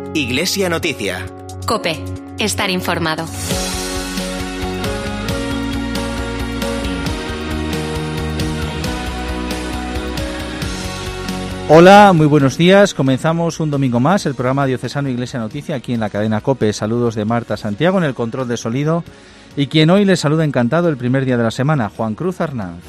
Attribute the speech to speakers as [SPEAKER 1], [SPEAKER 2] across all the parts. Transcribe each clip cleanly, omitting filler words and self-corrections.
[SPEAKER 1] Iglesia Noticia.
[SPEAKER 2] COPE. Estar informado.
[SPEAKER 3] Hola, muy buenos días. Comenzamos un domingo más el programa diocesano Iglesia Noticia aquí en la cadena COPE. Saludos de Marta Santiago en el control de sonido y quien hoy les saluda encantado el primer día de la semana, Juan Cruz Arnaz.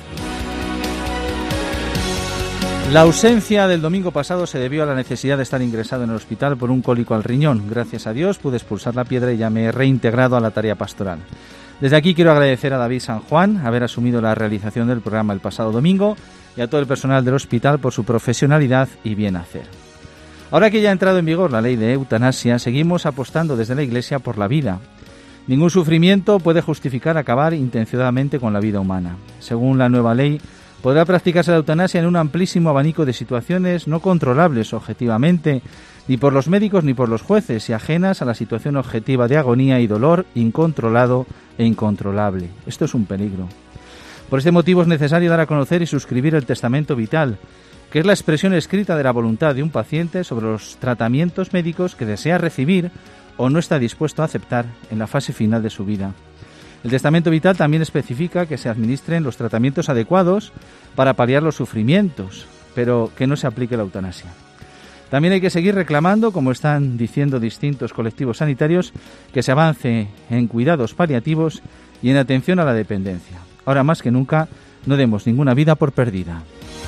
[SPEAKER 3] La ausencia del domingo pasado se debió a la necesidad de estar ingresado en el hospital por un cólico al riñón. Gracias a Dios pude expulsar la piedra y ya me he reintegrado a la tarea pastoral. Desde aquí quiero agradecer a David San Juan haber asumido la realización del programa el pasado domingo y a todo el personal del hospital por su profesionalidad y bien hacer. Ahora que ya ha entrado en vigor la ley de eutanasia, seguimos apostando desde la Iglesia por la vida. Ningún sufrimiento puede justificar acabar intencionadamente con la vida humana. Según la nueva ley, podrá practicarse la eutanasia en un amplísimo abanico de situaciones no controlables objetivamente, ni por los médicos ni por los jueces, y ajenas a la situación objetiva de agonía y dolor incontrolado e incontrolable. Esto es un peligro. Por este motivo es necesario dar a conocer y suscribir el testamento vital, que es la expresión escrita de la voluntad de un paciente sobre los tratamientos médicos que desea recibir o no está dispuesto a aceptar en la fase final de su vida. El testamento vital también especifica que se administren los tratamientos adecuados para paliar los sufrimientos, pero que no se aplique la eutanasia. También hay que seguir reclamando, como están diciendo distintos colectivos sanitarios, que se avance en cuidados paliativos y en atención a la dependencia. Ahora más que nunca, no demos ninguna vida por perdida.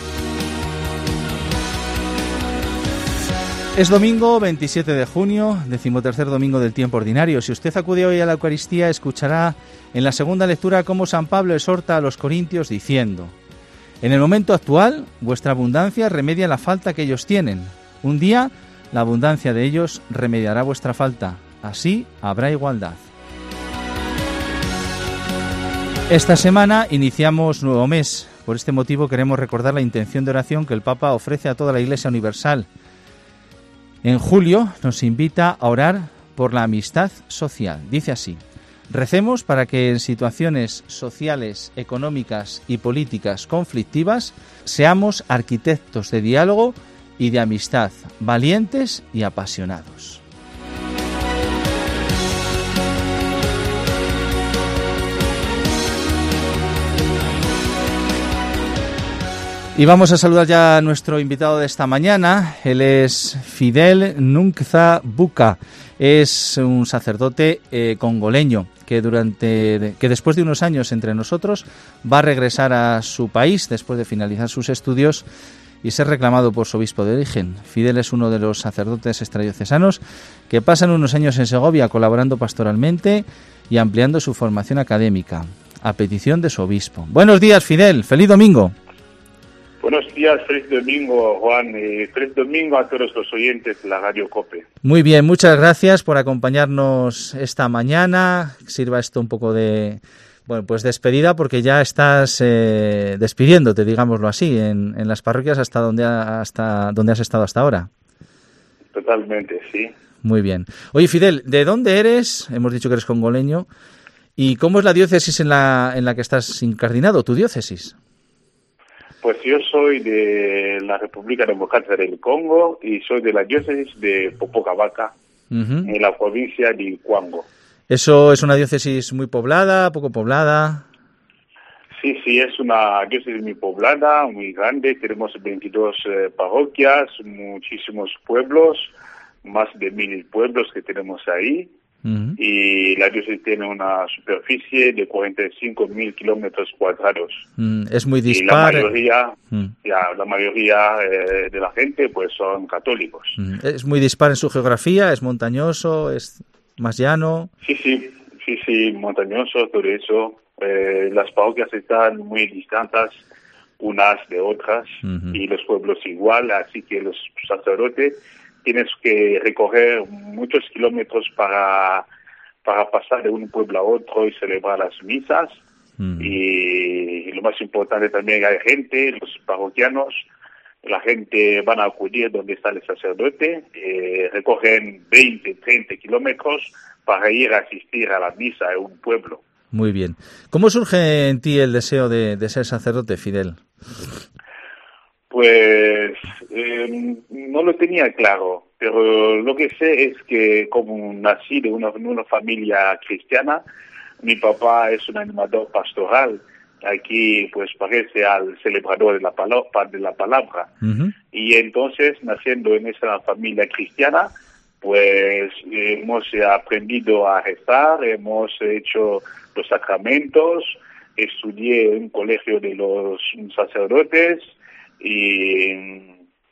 [SPEAKER 3] Es domingo 27 de junio, 13º domingo del tiempo ordinario. Si usted acude hoy a la Eucaristía, escuchará en la segunda lectura cómo San Pablo exhorta a los corintios diciendo: en el momento actual, vuestra abundancia remedia la falta que ellos tienen. Un día, la abundancia de ellos remediará vuestra falta. Así habrá igualdad. Esta semana iniciamos nuevo mes. Por este motivo queremos recordar la intención de oración que el Papa ofrece a toda la Iglesia Universal. En julio nos invita a orar por la amistad social. Dice así: recemos para que en situaciones sociales, económicas y políticas conflictivas seamos arquitectos de diálogo y de amistad, valientes y apasionados. Y vamos a saludar ya a nuestro invitado de esta mañana. Él es Fidel Nunkza Buka. Es un sacerdote congoleño que después de unos años entre nosotros va a regresar a su país después de finalizar sus estudios y ser reclamado por su obispo de origen. Fidel es uno de los sacerdotes extradiocesanos que pasan unos años en Segovia colaborando pastoralmente y ampliando su formación académica a petición de su obispo. Buenos días, Fidel. ¡Feliz domingo!
[SPEAKER 4] Buenos días, feliz domingo, Juan, y feliz domingo a todos los oyentes de la Radio COPE.
[SPEAKER 3] Muy bien, muchas gracias por acompañarnos esta mañana. Sirva esto un poco de, despedida, porque ya estás despidiéndote, digámoslo así, en las parroquias hasta donde has estado hasta ahora.
[SPEAKER 4] Totalmente, sí.
[SPEAKER 3] Muy bien. Oye, Fidel, ¿de dónde eres? Hemos dicho que eres congoleño. ¿Y cómo es la diócesis en la que estás incardinado, tu diócesis?
[SPEAKER 4] Pues yo soy de la República Democrática del Congo y soy de la diócesis de Popocavaca, en la provincia de Cuango. ¿Eso
[SPEAKER 3] es una diócesis muy poblada, poco poblada?
[SPEAKER 4] Sí, es una diócesis muy poblada, muy grande. Tenemos 22 parroquias, muchísimos pueblos, más de 1,000 pueblos que tenemos ahí. Y la diócesis tiene una superficie de 45.000 kilómetros cuadrados.
[SPEAKER 3] Es muy dispar.
[SPEAKER 4] Y la mayoría de la gente pues son católicos.
[SPEAKER 3] Es muy dispar en su geografía, es montañoso, es más llano.
[SPEAKER 4] Sí, montañoso, todo eso. Las parroquias están muy distantes unas de otras y los pueblos igual, así que los sacerdotes tienes que recorrer muchos kilómetros para pasar de un pueblo a otro y celebrar las misas. Y lo más importante también, hay gente, los parroquianos, la gente van a acudir donde está el sacerdote, recorren 20, 30 kilómetros para ir a asistir a la misa en un pueblo.
[SPEAKER 3] Muy bien. ¿Cómo surge en ti el deseo de ser sacerdote, Fidel?
[SPEAKER 4] Pues no lo tenía claro. pero lo que sé es que como nací de una familia cristiana, mi papá es un animador pastoral. Aquí pues parece al celebrador de la palabra.
[SPEAKER 3] Uh-huh.
[SPEAKER 4] Y entonces, naciendo en esa familia cristiana, pues hemos aprendido a rezar, hemos hecho los sacramentos, estudié en un colegio de los sacerdotes y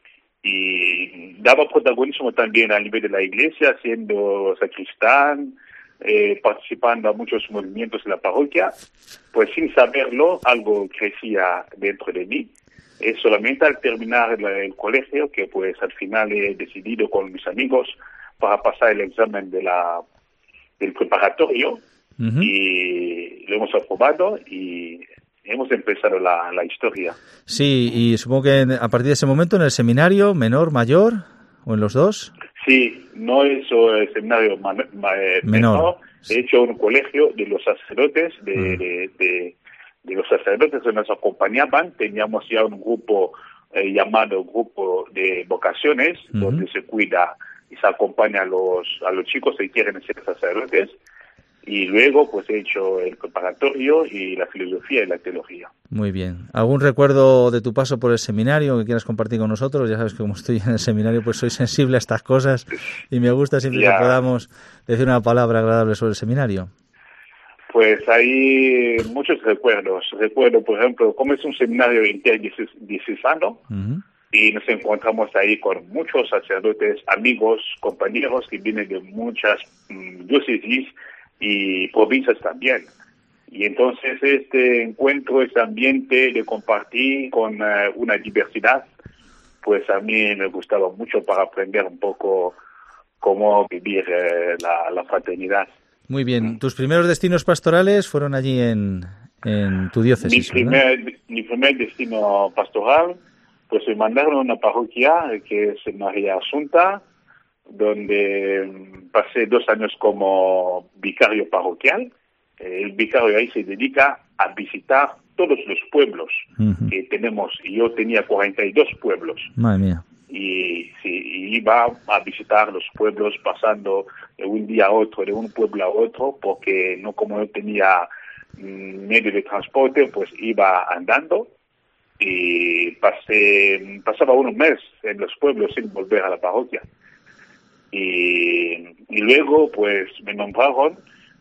[SPEAKER 4] daba protagonismo también a nivel de la iglesia, siendo sacristán, participando a muchos movimientos de la parroquia. Pues sin saberlo, algo crecía dentro de mí. Es solamente al terminar el colegio que pues al final he decidido con mis amigos para pasar el examen del preparatorio. Uh-huh. Y lo hemos aprobado y hemos empezado la historia.
[SPEAKER 3] Sí, y supongo que a partir de ese momento en el seminario, menor, mayor, o en los dos.
[SPEAKER 4] Sí, no he hecho el seminario menor. He hecho un colegio de los sacerdotes, de los sacerdotes que nos acompañaban. Teníamos ya un grupo llamado Grupo de Vocaciones, uh-huh, donde se cuida y se acompaña a los chicos que quieren ser sacerdotes. Y luego pues he hecho el preparatorio y la filosofía y la teología.
[SPEAKER 3] Muy bien. ¿Algún recuerdo de tu paso por el seminario que quieras compartir con nosotros? Ya sabes que como estoy en el seminario pues soy sensible a estas cosas y me gusta siempre que podamos decir una palabra agradable sobre el seminario.
[SPEAKER 4] Pues hay muchos recuerdos. Recuerdo, por ejemplo, como es un seminario interdiocesano, uh-huh, y nos encontramos ahí con muchos sacerdotes, amigos, compañeros que vienen de muchas diócesis y provincias también. Y entonces este encuentro, este ambiente de compartir con una diversidad, pues a mí me gustaba mucho para aprender un poco cómo vivir la fraternidad.
[SPEAKER 3] Muy bien. ¿Tus primeros destinos pastorales fueron allí en tu diócesis?
[SPEAKER 4] Mi primer destino pastoral, pues me mandaron a una parroquia que es María Asunta, donde pasé 2 años como vicario parroquial. El vicario ahí se dedica a visitar todos los pueblos, uh-huh, que tenemos. Yo tenía 42 pueblos.
[SPEAKER 3] Madre mía.
[SPEAKER 4] Y iba a visitar los pueblos pasando de un día a otro, de un pueblo a otro, porque como no tenía medio de transporte, pues iba andando y pasaba un mes en los pueblos sin volver a la parroquia. Y luego pues me nombraron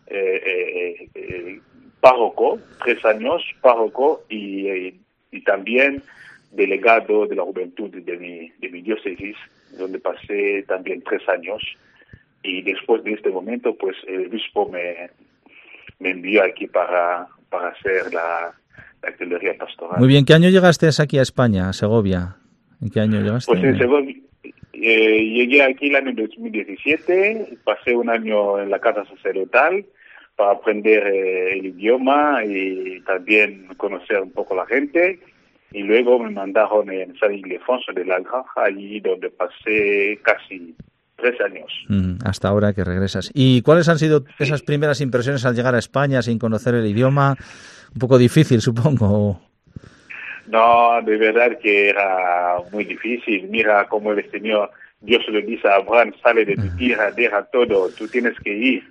[SPEAKER 4] párroco, 3 años párroco y también delegado de la juventud de mi diócesis, donde pasé también 3 años. Y después de este momento pues el obispo me envió aquí para hacer la teología pastoral.
[SPEAKER 3] Muy bien. ¿Qué año llegaste aquí a España, a Segovia? ¿En qué año llegaste?
[SPEAKER 4] Pues en Segovia llegué aquí el año 2017, pasé un año en la casa sacerdotal para aprender el idioma y también conocer un poco la gente, y luego me mandaron en San Ildefonso de la Granja, allí donde pasé casi 3 años.
[SPEAKER 3] Hasta ahora que regresas. ¿Y cuáles han sido esas primeras impresiones al llegar a España sin conocer el idioma? Un poco difícil, supongo.
[SPEAKER 4] No, de verdad que era muy difícil. Mira cómo el Señor, Dios le dice a Abraham, sale de tu tierra, deja todo, tú tienes que ir.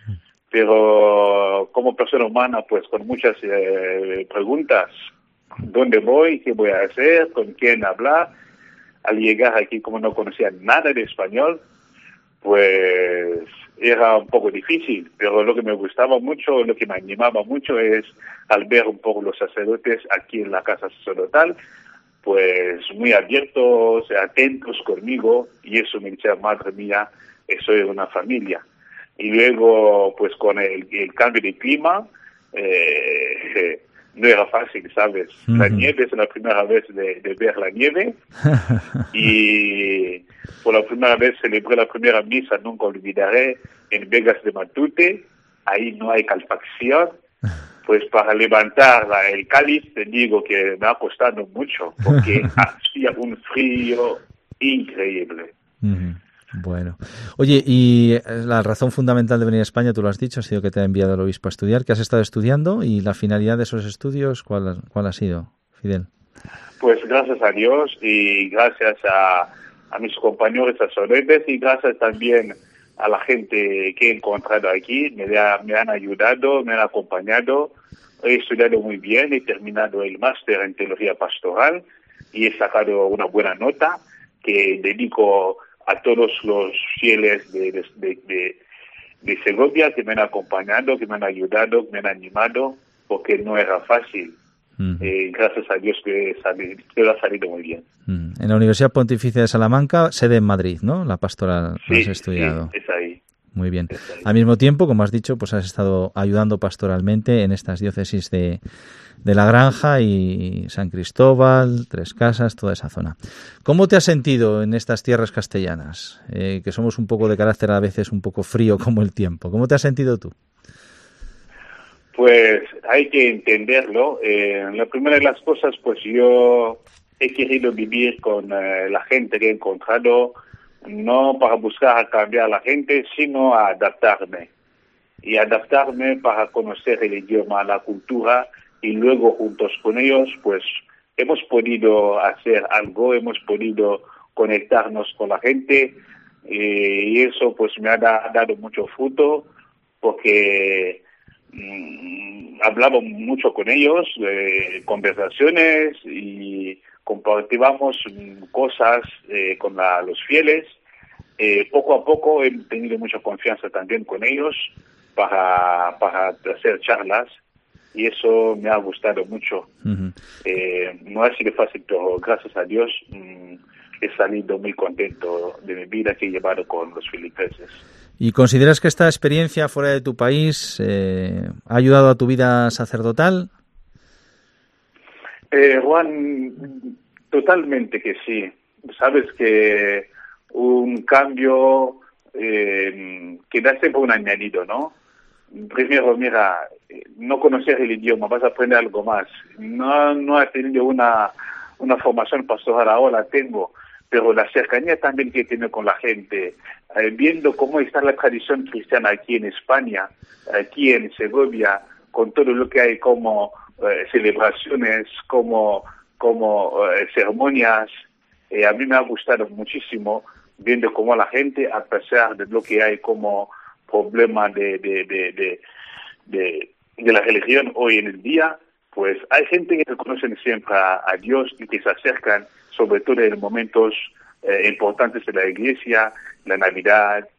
[SPEAKER 4] Pero como persona humana, pues con muchas preguntas, ¿dónde voy? ¿Qué voy a hacer? ¿Con quién hablar? Al llegar aquí, como no conocía nada de español, pues era un poco difícil, pero lo que me gustaba mucho, lo que me animaba mucho es al ver un poco los sacerdotes aquí en la casa sacerdotal, pues muy abiertos, atentos conmigo, y eso me decía, madre mía, soy una familia. Y luego, pues con el cambio de clima, no era fácil, ¿sabes? Uh-huh. La nieve es la primera vez de ver la nieve, y por la primera vez celebré la primera misa, nunca olvidaré, en Vegas de Matute. Ahí no hay calefacción, pues para levantar el cáliz te digo que me ha costado mucho, porque hacía un frío increíble.
[SPEAKER 3] Uh-huh. Bueno. Oye, y la razón fundamental de venir a España, tú lo has dicho, ha sido que te ha enviado el obispo a estudiar. ¿Qué has estado estudiando? Y la finalidad de esos estudios, ¿cuál ha sido, Fidel?
[SPEAKER 4] Pues gracias a Dios y gracias a a mis compañeros sacerdotes y gracias también a la gente que he encontrado aquí. Me han ayudado, me han acompañado. He estudiado muy bien, he terminado el máster en teología pastoral y he sacado una buena nota que dedico a todos los fieles de Segovia que me han acompañado, que me han ayudado, que me han animado, porque no era fácil. Gracias a Dios que ha salido muy bien.
[SPEAKER 3] En la Universidad Pontificia de Salamanca, sede en Madrid, ¿no? La pastoral
[SPEAKER 4] sí,
[SPEAKER 3] has estudiado.
[SPEAKER 4] Sí, es ahí.
[SPEAKER 3] Muy bien. Al mismo tiempo, como has dicho, pues has estado ayudando pastoralmente en estas diócesis de La Granja y San Cristóbal, Tres Casas, toda esa zona. ¿Cómo te has sentido en estas tierras castellanas? Que somos un poco de carácter a veces un poco frío como el tiempo. ¿Cómo te has sentido tú?
[SPEAKER 4] Pues hay que entenderlo. La primera de las cosas, pues yo he querido vivir con la gente que he encontrado, no para buscar cambiar a la gente, sino a adaptarme. Y adaptarme para conocer el idioma, la cultura, y luego juntos con ellos, pues hemos podido hacer algo, hemos podido conectarnos con la gente, y eso pues me ha dado mucho fruto, porque hablaba mucho con ellos, conversaciones, y compartíamos cosas con los fieles. Poco a poco he tenido mucha confianza también con ellos para hacer charlas, y eso me ha gustado mucho. No ha sido fácil, pero gracias a Dios he salido muy contento de mi vida que he llevado con los filipenses.
[SPEAKER 3] ¿Y consideras que esta experiencia fuera de tu país ha ayudado a tu vida sacerdotal?
[SPEAKER 4] Juan, totalmente que sí. Sabes que un cambio que da siempre un añadido, ¿no? Primero, mira, no conocer el idioma, vas a aprender algo más. No he tenido una formación pastoral, ahora la tengo, pero la cercanía también que tiene con la gente, viendo cómo está la tradición cristiana aquí en España, aquí en Segovia, con todo lo que hay como celebraciones, como ceremonias, a mí me ha gustado muchísimo viendo cómo la gente, a pesar de lo que hay como problema de la religión hoy en el día, pues hay gente que reconocen siempre a Dios y que se acercan, sobre todo en momentos importantes de la Iglesia, la Navidad,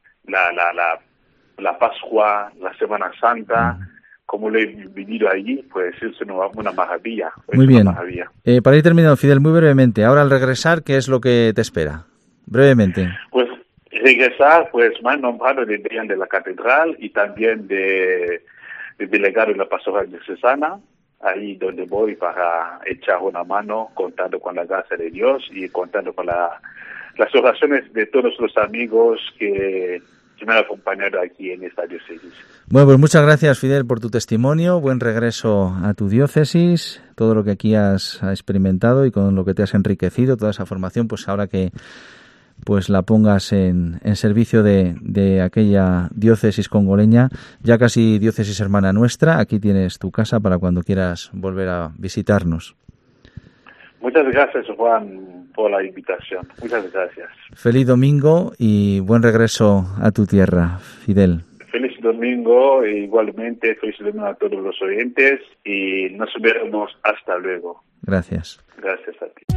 [SPEAKER 4] la Pascua, la Semana Santa. Como lo he vivido allí, pues es una maravilla.
[SPEAKER 3] Muy bien. Maravilla. Para ir terminando, Fidel, muy brevemente, ahora al regresar, ¿qué es lo que te espera? Brevemente.
[SPEAKER 4] Pues regresar, pues me han nombrado de deán de la catedral y también de delegado en la pastoral diocesana, ahí donde voy para echar una mano, contando con la gracia de Dios y contando con las oraciones de todos los amigos que me han acompañado aquí en esta diócesis.
[SPEAKER 3] Bueno, pues muchas gracias, Fidel, por tu testimonio. Buen regreso a tu diócesis, todo lo que aquí has experimentado y con lo que te has enriquecido, toda esa formación, pues ahora que pues la pongas en servicio de aquella diócesis congoleña, ya casi diócesis hermana nuestra. Aquí tienes tu casa para cuando quieras volver a visitarnos.
[SPEAKER 4] Muchas gracias, Juan, por la invitación. Muchas gracias.
[SPEAKER 3] Feliz domingo y buen regreso a tu tierra, Fidel.
[SPEAKER 4] Feliz domingo e igualmente feliz domingo a todos los oyentes y nos veremos hasta luego.
[SPEAKER 3] Gracias.
[SPEAKER 4] Gracias a ti.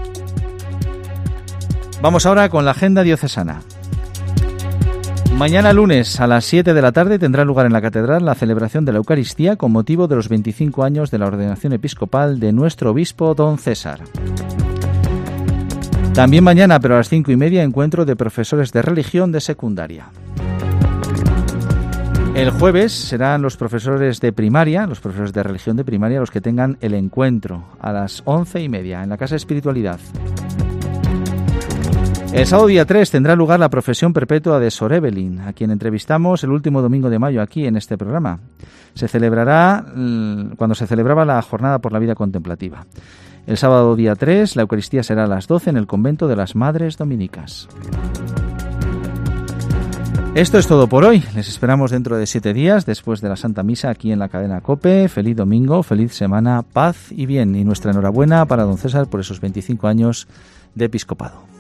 [SPEAKER 3] Vamos ahora con la agenda diocesana. Mañana lunes a las 7 de la tarde tendrá lugar en la catedral la celebración de la Eucaristía con motivo de los 25 años de la ordenación episcopal de nuestro obispo don César. También mañana, pero a las 5:30, encuentro de profesores de religión de secundaria. El jueves serán los profesores de primaria, los profesores de religión de primaria, los que tengan el encuentro a las 11:30 en la Casa de Espiritualidad. El sábado día 3 tendrá lugar la profesión perpetua de Sor Evelyn, a quien entrevistamos el último domingo de mayo aquí en este programa. Se celebrará cuando se celebraba la Jornada por la Vida Contemplativa. El sábado día 3 la Eucaristía será a las 12 en el convento de las Madres Dominicas. Esto es todo por hoy. Les esperamos dentro de 7 días, después de la Santa Misa, aquí en la cadena COPE. Feliz domingo, feliz semana, paz y bien. Y nuestra enhorabuena para don César por esos 25 años de episcopado.